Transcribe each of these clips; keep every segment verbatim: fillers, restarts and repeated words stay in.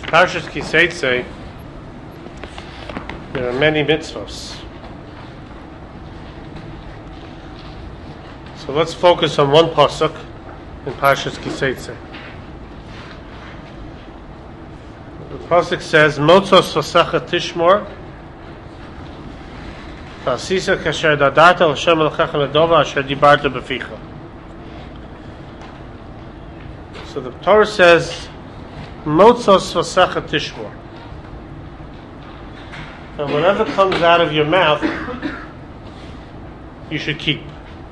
Parshas Kiseitze, there are many mitzvahs. So let's focus on one pasuk in Parshas Kiseitze. The pasuk says, "Motzos vasacha tishmor, v'asisa kasher dadarta l'Hashem Elokecha ledova asher dibarta b'ficha." So the Torah says, "Motzos vasacha tishmor." And whatever comes out of your mouth, you should keep.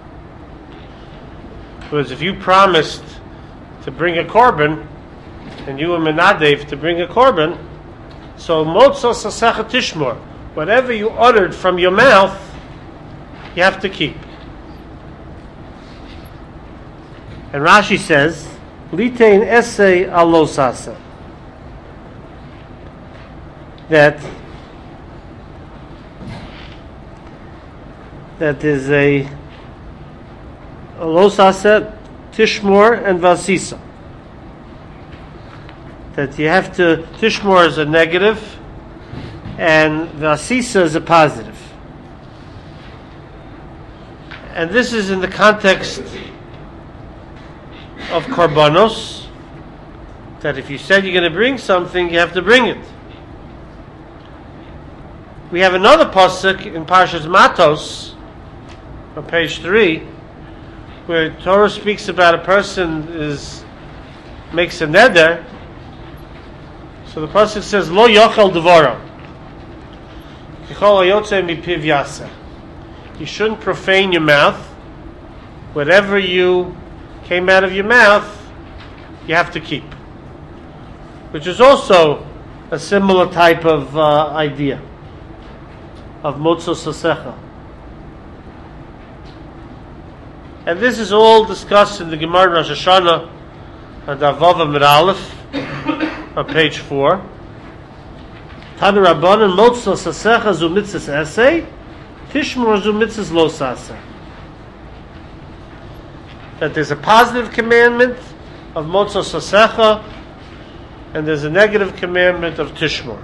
Because if you promised to bring a korban, and you were menadev to bring a korban, so motzos vasacha tishmor, whatever you uttered from your mouth, you have to keep. And Rashi says, "Litein essay alosasa," that that is a alosasa, tishmor, and vasisa. That you have to, tishmor is a negative, and vasisa is a positive. And this is in the context of korbanos, that if you said you're going to bring something, you have to bring it. We have another pasuk in Parshas Matos, on page three, where Torah speaks about a person is makes a neder. So the pasuk says, "Lo yochel devara, kichol hayotze mipiv yaseh." You shouldn't profane your mouth. Whatever you came out of your mouth, you have to keep. Which is also a similar type of uh, idea of motzos vasecha. And this is all discussed in the Gemara Rosh Hashanah and Avava Amud Aleph on page four. Tanu Rabbanan motzos vasecha zu mitzvos esei, tishmor zu mitzvos lo saseh. That there's a positive commandment of motzos vasecha, and there's a negative commandment of tishmor.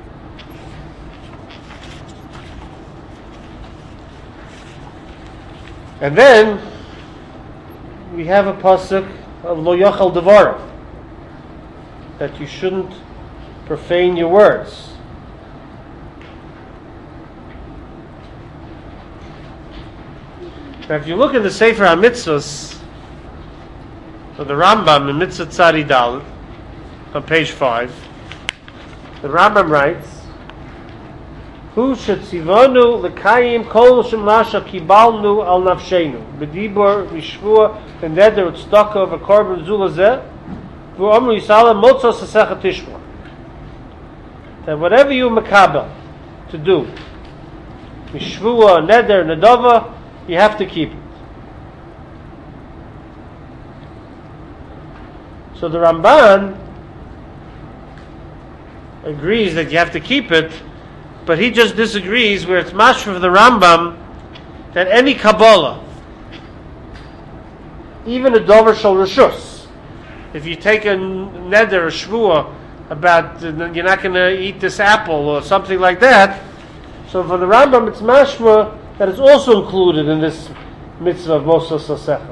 And then we have a pasuk of lo yachal devara, that you shouldn't profane your words. Now, if you look in the Sefer HaMitzvos, or the Rambam in Mitzvah Tzadi Dal, on page five, the Rambam writes, "Hu shetzivanu lekayim kol shemlasha kibalnu al nafshenu b'dibur mishvua v'neder u'tzedakah v'korban zulazeh v'omru yisala motzos vasecha tishmor." That whatever you makabel to do, mishvua, neder, nedava, you have to keep it. So the Ramban agrees that you have to keep it, but he just disagrees where it's mashma for the Rambam that any Kabbalah, even a dover shel reshus, if you take a neder, a shvua, about uh, you're not going to eat this apple or something like that, so for the Rambam it's mashma that is also included in this mitzvah of motzos vasecha.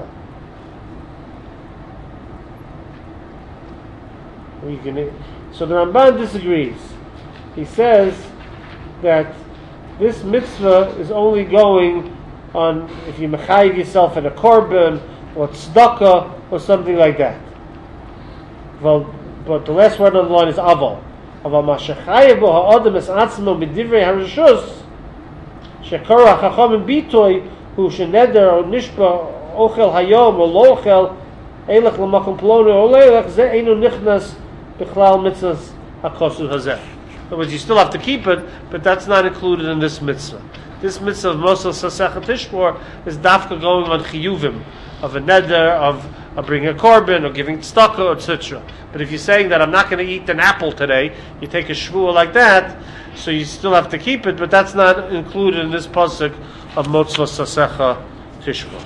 So the Ramban disagrees. He says that this mitzvah is only going on if you mechayiv yourself in a korban or tzedakah or something like that. Well, but the last word on the line is aval. Aval ma shechayev bo ha'adam es atzmo b'divrei harishus shekara hachachamim bitoy hu sheneder or nishba ochel hayom or lo ochel eilach l'makom plonu or leilach ze einu nichnas b'chlal mitzvahs hakosu hazeh. In other words, you still have to keep it, but that's not included in this mitzvah. This mitzvah of motzos vasecha tishmor is dafka going on chiyuvim, of a neder, of, of bringing a korban, or giving tzedakah, et cetera. But if you're saying that I'm not going to eat an apple today, you take a shvuah like that, so you still have to keep it, but that's not included in this pasuk of motzos vasecha tishmor.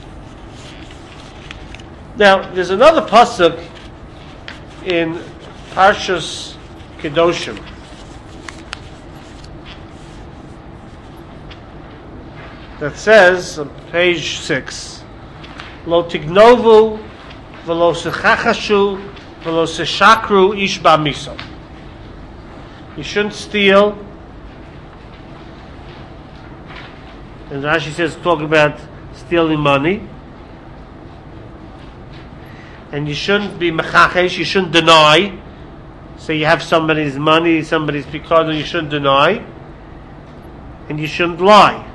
Now, there's another pasuk in Parshas Kedoshim. That says on page six, Lo tignovu v'lo sechachashu v'lo seshakru ish ba'miso. You shouldn't steal. And Rashi says, talk about stealing money. And you shouldn't be mechachesh, you shouldn't deny. So you have somebody's money, somebody's because, and you shouldn't deny. And you shouldn't lie.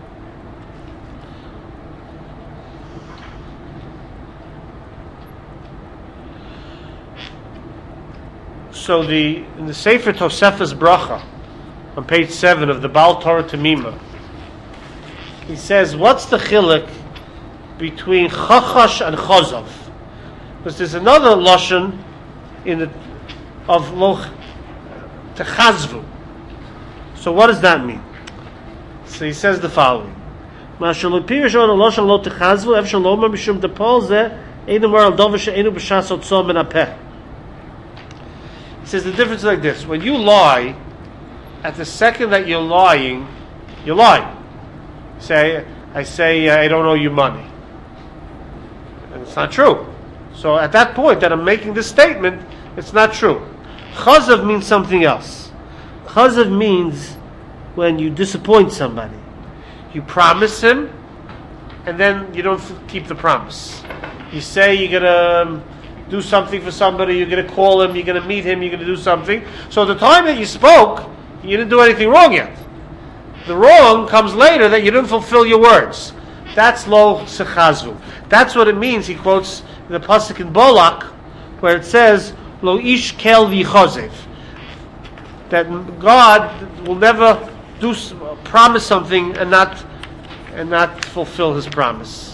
So the in the Sefer Tosefes Bracha, on page seven of the Baal Torah Tamima, he says, what's the chiluk between chachash and chazav? Because there's another lashon in the of lo techazvu. So what does that mean? So he says the following: Mashal pirish on lashon lo techazvu efshal lo mishum depol ze einu mar al dover she'einu b'shas otzom ben apeh. He says the difference is like this: when you lie, at the second that you're lying, you lie. Say, I say, I don't owe you money. And it's not true. So at that point that I'm making this statement, it's not true. Chazav means something else. Chazav means when you disappoint somebody. You promise him, and then you don't keep the promise. You say you're going to do something for somebody, you're going to call him, you're going to meet him, you're going to do something. So the time that you spoke, you didn't do anything wrong yet. The wrong comes later that you didn't fulfill your words. That's lo sechazvu. That's what it means. He quotes the pasuk in Bolak, where it says lo ish kel v'chozev, that God will never do promise something and not and not fulfill His promise.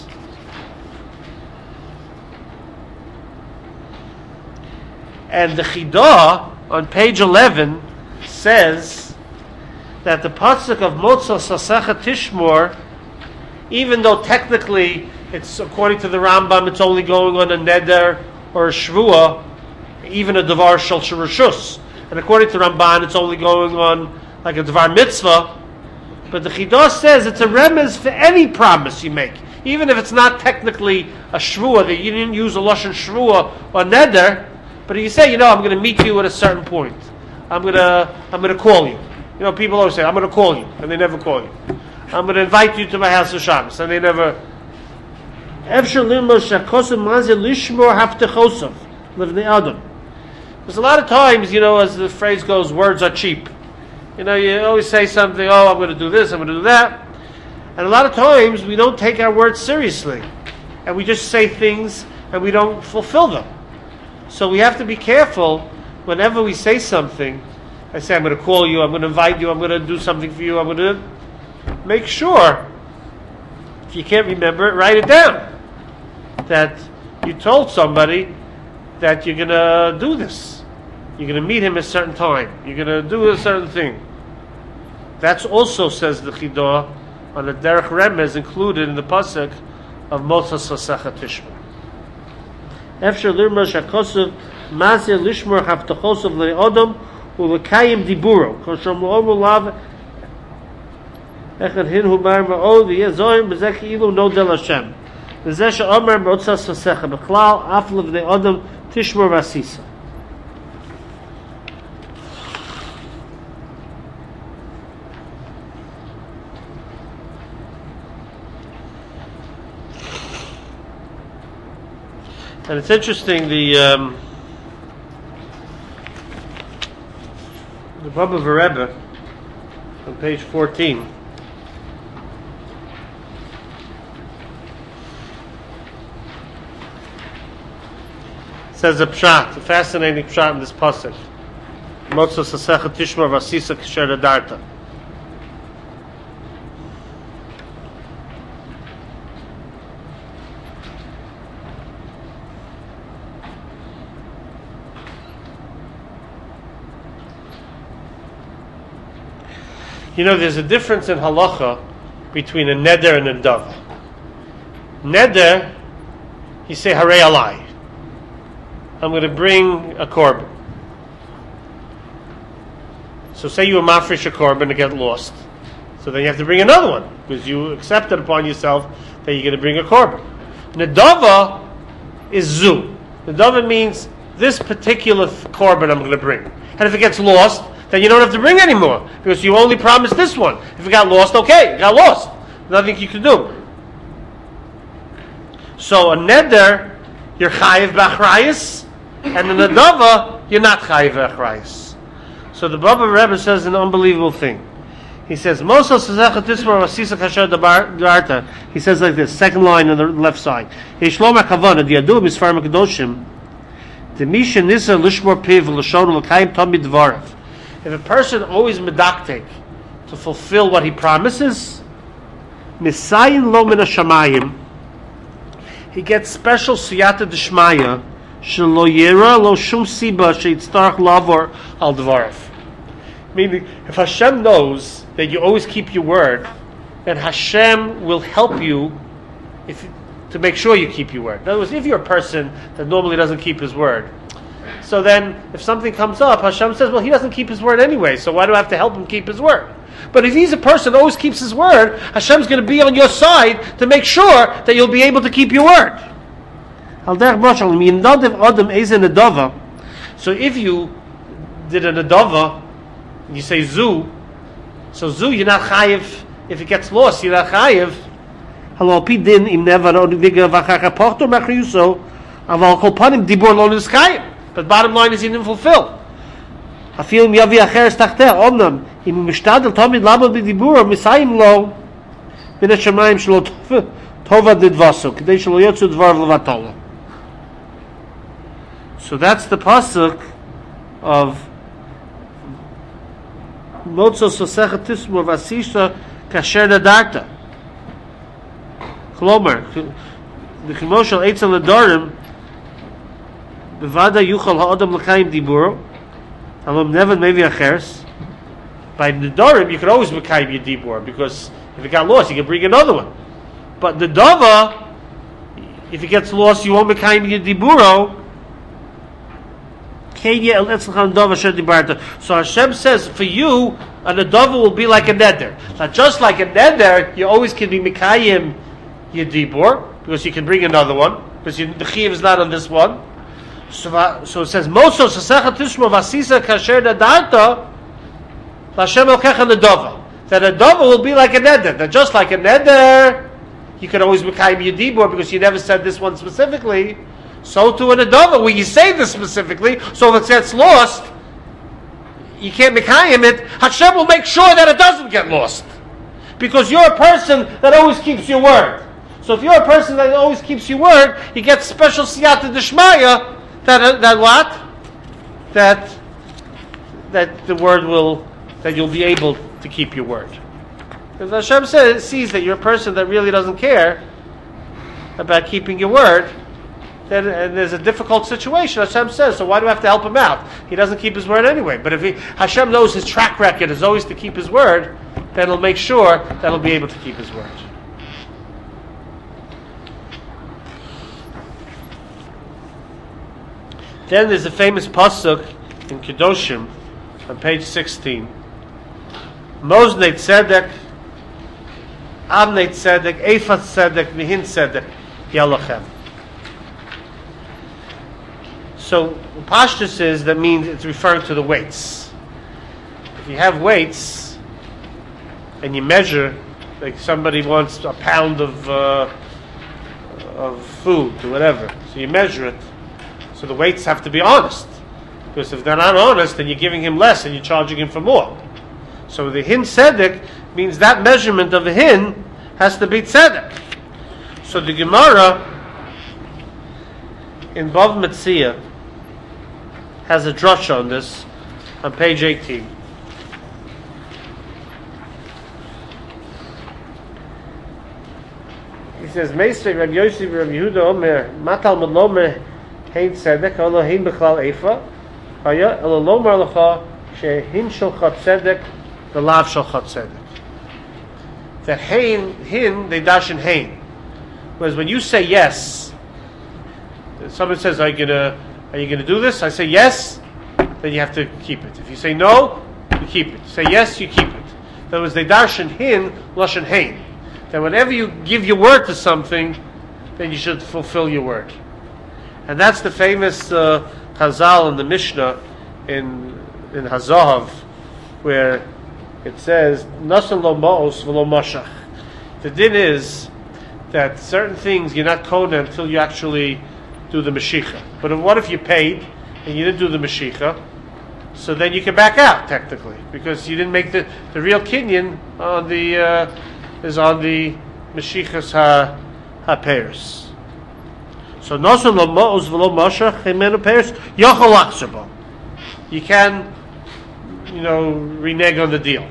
And the Chidah on page eleven says that the pasuk of Motzah Sasecha Tishmor, even though technically it's according to the Rambam, it's only going on a neder or a shvua, even a davar shel shirashus, and according to Ramban, it's only going on like a davar mitzvah. But the Chidah says it's a remez for any promise you make, even if it's not technically a shvua, that you didn't use a lashon shvua or neder, but you say, you know, I'm going to meet you at a certain point. I'm going to, I'm going to call you. You know, people always say, I'm going to call you, and they never call you. I'm going to invite you to my house of Shabbos, and they never. There's a lot of times, you know, as the phrase goes, words are cheap. You know, you always say something, oh, I'm going to do this, I'm going to do that. And a lot of times, we don't take our words seriously. And we just say things, and we don't fulfill them. So we have to be careful whenever we say something. I say, I'm going to call you, I'm going to invite you, I'm going to do something for you, I'm going to make sure, if you can't remember it, write it down, that you told somebody that you're going to do this. You're going to meet him at a certain time. You're going to do a certain thing. That's also, says the Chidah, on the Derech Remez included in the pasuk of Motzah Sasecha Tishmor. Efshar lirma shakosav mazir lishmor haftachosov le'odom u'lekayim diburo koshom lo'omu lav echad hin humar ma'od v'yezoyim b'zeh ki'ilu no del Hashem v'zeh she'omer Motzah Sasecha b'chlal af levnei odom tishmor v'asisa. And it's interesting, the um, the Baba Rebbe on page fourteen says a pshat, a fascinating pshat in this pasuk. Motzah Sasecha Tishmor Vasisa Kisher Darta. You know, there's a difference in halacha between a neder and a davar. Neder, you say, Harei alai. I'm going to bring a korban. So say you were mafresh a korban to get lost. So then you have to bring another one, because you accepted upon yourself that you're going to bring a korban. Nedava is zu. Nedava means this particular korban I'm going to bring. And if it gets lost, then you don't have to bring any more, because you only promised this one. If it got lost, okay, it got lost. Nothing you can do. So a neder, you're chayiv b'achrayis, and in the nedava, you're not chayiv b'achrayis. So the Baba Rebbe says an unbelievable thing. He says, He says like this, second line on the left side. If a person always medaktek to fulfill what he promises, he gets special siyata d'shmaya shelo yera lo shum siba sheitztarach lavor al dvarav. Meaning, if Hashem knows that you always keep your word, then Hashem will help you if, to make sure you keep your word. In other words, if you're a person that normally doesn't keep his word, so then if something comes up, Hashem says, well, he doesn't keep his word anyway, so why do I have to help him keep his word? But if he's a person that always keeps his word, Hashem's going to be on your side to make sure that you'll be able to keep your word. So if you did a nedava, you say zu, so zu, you're not chayiv. If it gets lost, you're not chayiv. Hello, pidin im never odiviga v'achaka porto machriuso aval kol panim dibor lo niskayim. But bottom line is he didn't fulfill. Afil miyavi acheres tachteh omnam im mishtadel tamid labo b'dibur misayim lo min hashamayim shelo tova didvaso k'dei shelo yotzu dvar levatola. So that's the pasuk of Motzo Sosechet Tismor Vasisha Kasher Nadarta. Chlomer, the Chimoshal Eitzel Nadorim, Bevada Yuchal Ha'odam L'chaim Diburo, Alom Neven Mevi Achers. By Nadorim, you can always L'chaim your Dibur, because if it got lost, you can bring another one. But the Dava, if it gets lost, you won't L'chaim your Diburo. So Hashem says, for you, a nedava will be like a neder. Now, just like a neder, you always can be mikayim your dibur, because you can bring another one, because you, the chiyuv is not on this one. So, so it says, Moso sasecha tishmo vasisa kasher nadarta, Hashem elkecha nedava. That a nedava will be like a neder. Now, just like a neder, you can always mikayim your dibur, because you never said this one specifically. So to an nedava, where you say this specifically, so if it gets lost, you can't mekayim it, Hashem will make sure that it doesn't get lost. Because you're a person that always keeps your word. So if you're a person that always keeps your word, you get special siyata d'shmaya, that, that what? That, that the word will, that you'll be able to keep your word. If Hashem says, sees that you're a person that really doesn't care about keeping your word, then and there's a difficult situation, Hashem says, so why do I have to help him out? He doesn't keep his word anyway. But if he, Hashem knows his track record is always to keep his word, then he'll make sure that he'll be able to keep his word. Then there's a famous pasuk in Kedoshim on page sixteen. Moznei Tzedek, Avnei Tzedek, Ephah Tzedek, Mihin Tzedek, Yalachem. So, Pashtus is, that means it's referring to the weights. If you have weights, and you measure, like somebody wants a pound of uh, of food or whatever, so you measure it, so the weights have to be honest. Because if they're not honest, then you're giving him less and you're charging him for more. So the hin tzedek means that measurement of a hin has to be tzedek. So the Gemara in Bav Metzia has a drasha on this on page eighteen. He says, Meisrei Rabbi Yosef Rabbi Yehuda Omer Matal Melomer Hein Tzedek Olo Hein Bechal Eifa Haya Olo Lomar Lecha Shehin Shalcha Tzedek V'Lav Shalcha Tzedek. That Hein, Hin, they dash in Hein. Whereas when you say yes, someone says, are you gonna Are you going to do this? I say yes, then you have to keep it. If you say no, you you keep it. Say yes, you keep it. In other words, they darshan hin, lashon hein. That whenever you give your word to something, then you should fulfill your word. And that's the famous uh, Chazal in the Mishnah in in Hazahav, where it says, Nasan lo ma'os v'lo mashach. The din is that certain things you're not kohen until you actually do the Mashiach. But what if you paid and you didn't do the Mashiach? So then you can back out, technically, because you didn't make the, the real kinyan on the uh, is on the Mashiachas ha ha-peiros. So Nasan lo ma'os v'lo mashach himenu peiros yachol achzerbo. You can, you know, renege on the deal.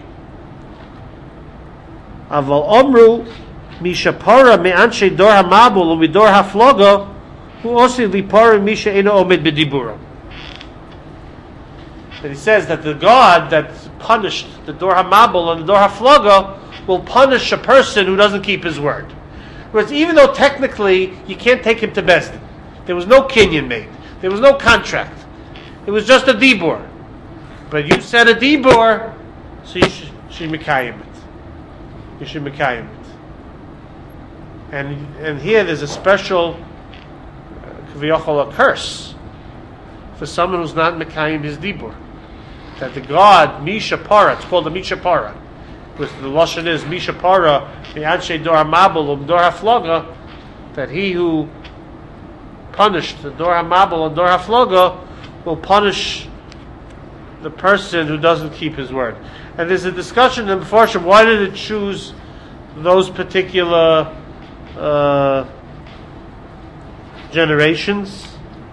Aval omru mishapara me'anshe dor hamabul u'midor hafloga hu osi lipara misha eno omed b'dibura. And he says that the God that punished the dor hamabul and the dor hafloga will punish a person who doesn't keep his word. Whereas even though technically you can't take him to Bezdin, there was no kinyan made, there was no contract. It was just a dibur. But you said a dibur, so you should, should mekayim it. You should mekayim it. And and here there's a special kaviyachol, a curse for someone who's not mekayim his dibur. That the God, Misha Para, it's called the Misha Para, which the Lashon is Misha Para, the Anshe Dor HaMabul, um Dor HaFloga, that he who punished the Dor HaMabul and Dor HaFloga will punish the person who doesn't keep his word. And there's a discussion in the Mefarshim, why did it choose those particular uh, generations?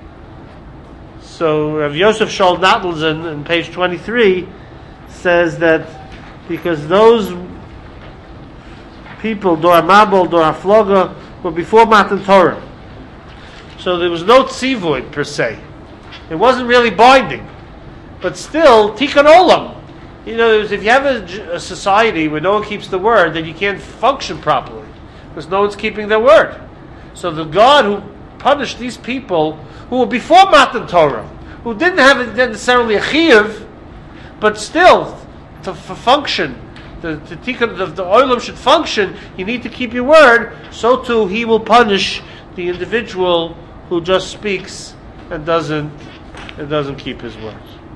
So Rav Yosef Shaul Natlzin in page twenty-three says that because those people, Dor HaMabul, Dor HaFloga, were before Matan Torah. So there was no tzivui per se. It wasn't really binding, but still tikkun olam. You know, if you have a, a society where no one keeps the word, then you can't function properly because no one's keeping their word. So the God who punished these people who were before Matan Torah, who didn't have necessarily a chiyuv, but still to, to function, the the tikkun of the olam should function. You need to keep your word. So too, He will punish the individual who just speaks and doesn't. It doesn't keep his word.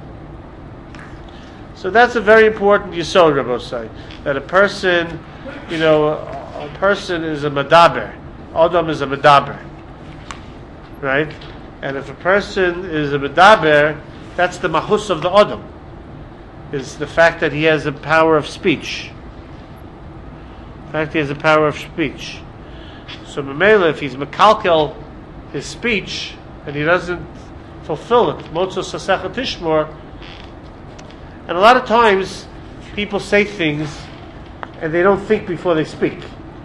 So that's a very important yesod, Rabbosai, that a person, you know, a, a person is a medaber. Adam is a medaber, right? And if a person is a medaber, that's the mahus of the Adam, is the fact that he has a power of speech. The fact he has a power of speech. So Mamela, if he's mekalkel his speech and he doesn't fulfill it, Motzos Sasechet Tishmor. And a lot of times people say things and they don't think before they speak.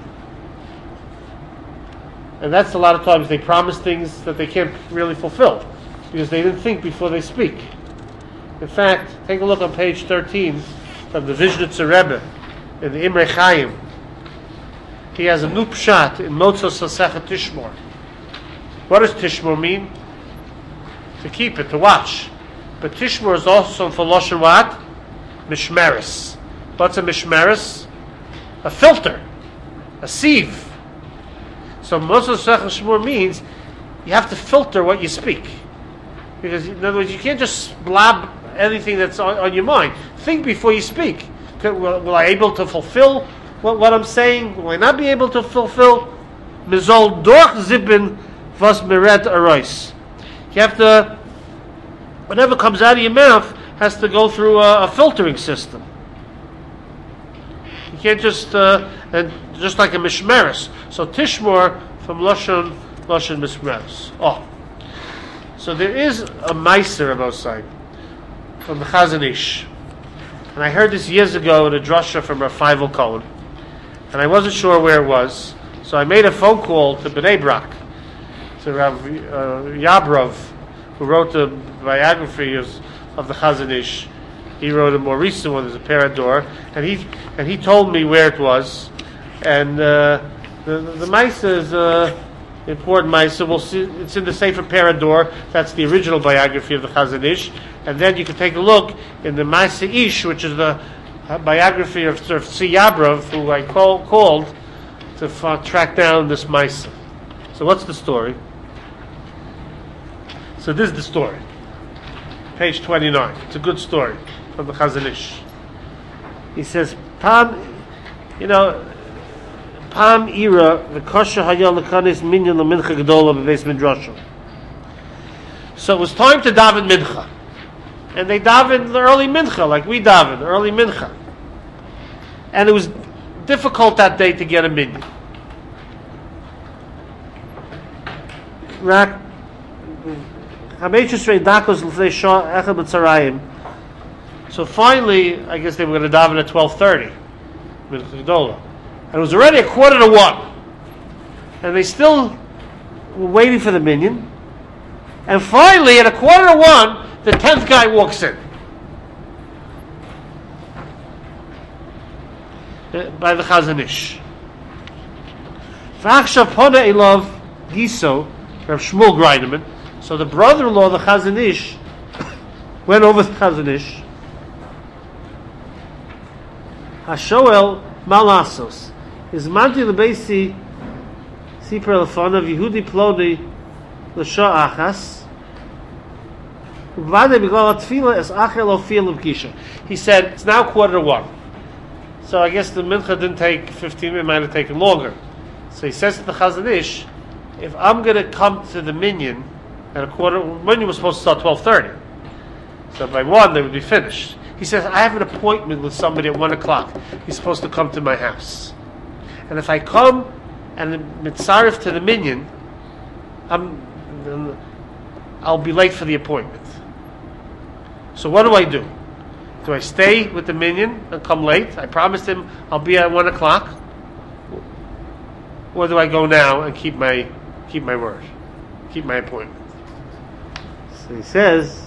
And that's a lot of times they promise things that they can't really fulfill because they didn't think before they speak. In fact, take a look on page thirteen of the Vizhnitzer Rebbe in the Imre Chaim. He has a new pshat in Motzos Sasechet Tishmor. What does Tishmor mean? To keep it, to watch. But Tishmor is also for Lashon what? Mishmeres. What's a Mishmeres? A filter. A sieve. So Motzos Sasechet Tishmor means you have to filter what you speak. Because in other words, you can't just blab anything that's on, on your mind. Think before you speak. Will, will I be able to fulfill what, what I'm saying? Will I not be able to fulfill? Mizol dorch zibin vas meret arois. You have to, whatever comes out of your mouth has to go through a, a filtering system. You can't just, uh, and just like a mishmeres. So tishmor from lashon lashon mishmeres. Oh, so there is a meiser about side from the Chazon Ish, and I heard this years ago in a drasha from Rav Feivel Cohen, and I wasn't sure where it was, so I made a phone call to Bnei Brak, to Rav uh, Yabrov, who wrote the biography of, of the Chazon Ish. He wrote a more recent one, there's a Parador, and he and he told me where it was. And uh, the the, the mice is uh, important Maisa. We'll see. It's in the Sefer Parador. That's the original biography of the Chazon Ish. And then you can take a look in the Maisa Ish, which is the uh, biography of Sir Siyabrov, who I call, called to f- track down this Maisa. So what's the story? So this is the story. Page twenty-nine. It's a good story from the Chazon Ish. He says, Pam, you know, Pam Ira, the Kosher Hayal Lekanis Minyan Lamincha Gedola Beves Midrashim. So it was time to daven Mincha. And they davened the early Mincha, like we davened, early Mincha. And it was difficult that day to get a minyan. Rak, so finally, I guess they were going to daven at twelve thirty. And it was already a quarter to one. And they still were waiting for the minyan. And finally, at a quarter to one, the tenth guy walks in. By the Chazon Ish. V'achshav pona elav Giso, Rav Shmuel Greineman. So the brother-in-law of the Chazon Ish went over the Chazon Ish. Hashoel Malasos. Is manti lebeisi Sipra lefanav Yehudi Ploni l'sha achas. He said, it's now quarter to one. So I guess the mincha didn't take fifteen minutes, it might have taken longer. So he says to the Chazon Ish, if I'm going to come to the minyan at a quarter, minyan was supposed to start twelve thirty. So by one, they would be finished. He says, I have an appointment with somebody at one o'clock. He's supposed to come to my house. And if I come and mitzaref to the minyan, I'm, I'll be late for the appointment. So what do I do? Do I stay with the minyan and come late? I promised him I'll be at one o'clock. Or do I go now and keep my keep my word, keep my appointment? So he says,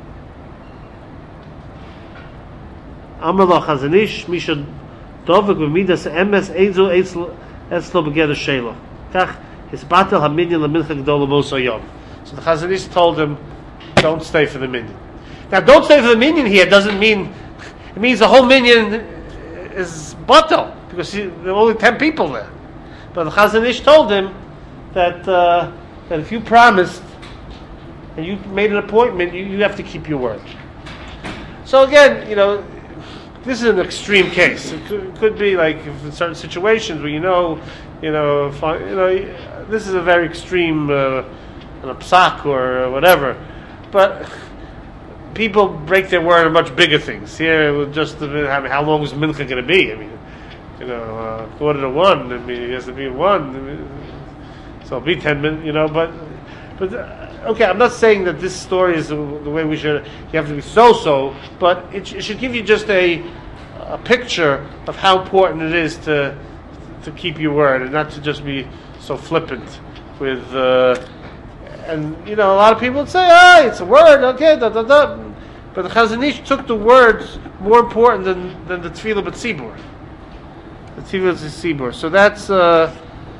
Amar lo Chazon Ish Misha Dovek b'midas emes eizu etzlo begeder sheila. Kach hisbatel haminyan lemincha gedola moso yom. So the Chazon Ish told him, don't stay for the minyan. Now, don't stay for the minyan here doesn't mean, it means the whole minyan is batel, because he, there are only ten people there. But the Chazon Ish told him that uh, that if you promised and you made an appointment, you, you have to keep your word. So again, you know, this is an extreme case. It could, it could be like if in certain situations where you know, you know, if I, you know, this is a very extreme, uh, a psak or whatever, but people break their word on much bigger things. Here, it was just how long is mincha going to be? I mean, you know, uh, quarter to one. I mean, it has to be one. I mean, so it'll be ten minutes. You know, but but uh, okay. I'm not saying that this story is the, the way we should. You have to be so-so, but it, it should give you just a a picture of how important it is to to keep your word and not to just be so flippant with. Uh, And, you know, a lot of people would say, ah, it's a word, okay, da, da, da. But the Chazon Ish took the words more important than, than the Tefillah B'tzibur. The Tefillah B'tzibur. So that's, uh,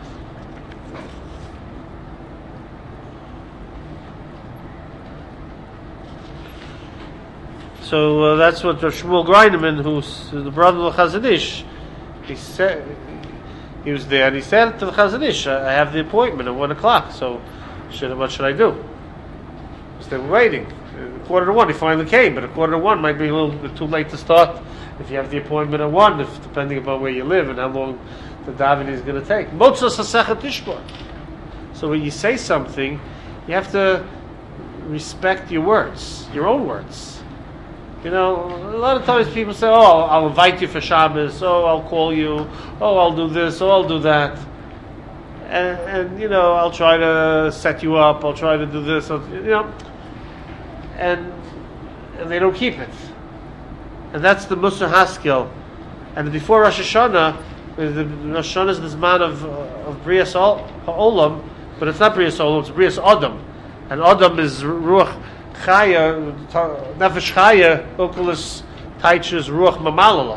so uh, that's what Shmuel Greineman, who's the brother of the Chazon Ish, he said, he was there and he said to the Chazon Ish, I have the appointment at one o'clock, so Should, what should I do? Because they were waiting. A quarter to one, he finally came, but a quarter to one might be a little bit too late to start if you have the appointment at one, if, depending upon where you live and how long the davening is going to take. Motzos hasechet tishmor. So when you say something, you have to respect your words, your own words. You know, a lot of times people say, oh, I'll invite you for Shabbos, oh, I'll call you, oh, I'll do this, oh, I'll do that. And, and you know, I'll try to set you up. I'll try to do this. I'll, you know, and and they don't keep it. And that's the Musar Haskell. And before Rosh Hashanah, the Rosh Hashanah is this man of of Brias Ha'olam, but it's not Brias Ha'olam. It's Brias Adam, and Adam is Ruach Chaya, Nefesh Chaya, Oculus Taichus Ruach Mamalala.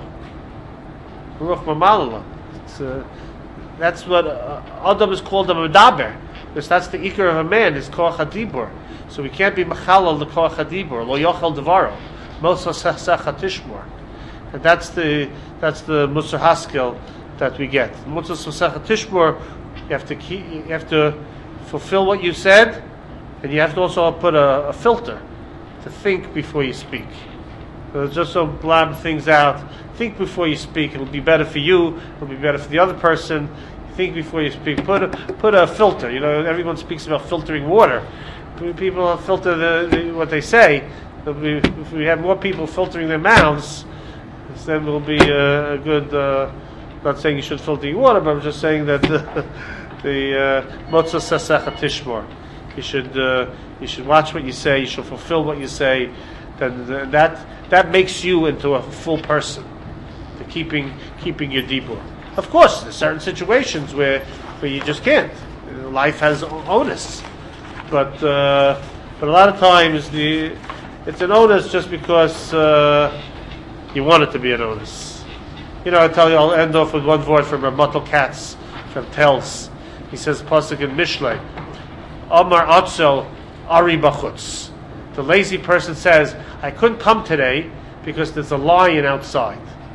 Ruach Mamalala. It's uh, That's what uh, Adam is called a medaber. Because that's the ikar of a man, is koach hadibur. So we can't be machalal the koach hadibur, lo yochel devaro, mosa sechach tishmor. And that's the that's the Musar Haskel that we get. Mosa sechach tishmor, you have to keep, you have to fulfill what you said, and you have to also put a, a filter to think before you speak. So just don't blab things out. Think before you speak. It'll be better for you. It'll be better for the other person. Think before you speak. Put a, put a filter. You know, everyone speaks about filtering water. People filter the, the, what they say. Be, if we have more people filtering their mouths, then we'll be a, a good. Uh, not saying you should filter your water, but I'm just saying that the motzah sasecha tishmor. You should uh, you should watch what you say. You should fulfill what you say. Then that that makes you into a full person. The keeping keeping your dibur. Of course, there's certain situations where where you just can't. Life has onus, but uh, but a lot of times the it's an onus just because uh, you want it to be an onus. You know, I tell you, I'll end off with one word from Ramatal Katz from Telz. He says pasuk in Mishlei, Amar Atzel Ari Bachutz. The lazy person says, I couldn't come today because there's a lion outside.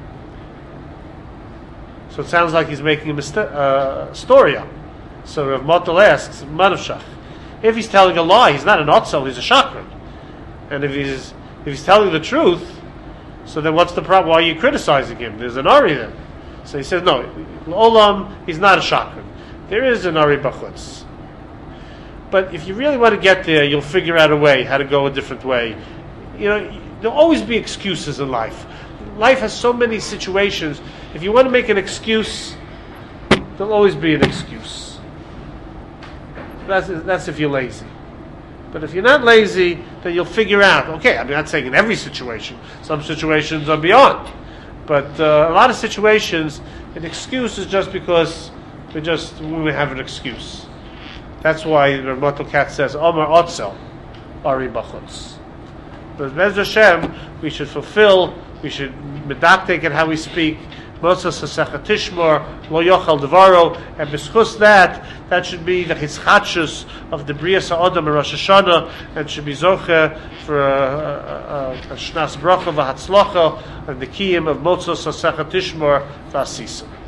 So it sounds like he's making a mista- uh, story up. So Rav Motel asks, Manavshach, if he's telling a lie, he's not an Atzel, he's a Shakran. And if he's if he's telling the truth, so then what's the problem? Why are you criticizing him? There's an Ari there. So he says, no, Olam, he's not a Shakran. There is an Ari Bachutz. But if you really want to get there, you'll figure out a way how to go a different way. You know, there'll always be excuses in life. Life has so many situations. If you want to make an excuse, there'll always be an excuse. That's, that's if you're lazy. But if you're not lazy, then you'll figure out, okay, I'm not saying in every situation. Some situations are beyond. But uh, a lot of situations, an excuse is just because we just we have an excuse. That's why Ramatal Katz says, Omar Otzel, Ari Bachutz. But Bez Hashem, we should fulfill, we should medactic in how we speak, Motzah Sasecha Tishmor, Lo Yochel Devaro, and b'schus that, that should be the Chitzchachus of the Bria Sa'odam and Rosh Hashanah, and should be Zoche for a, a, a, a Shnas Bracha v'Hatzlacha, and the Kiyim of Motzah Sasecha Tishmor v'Asisa.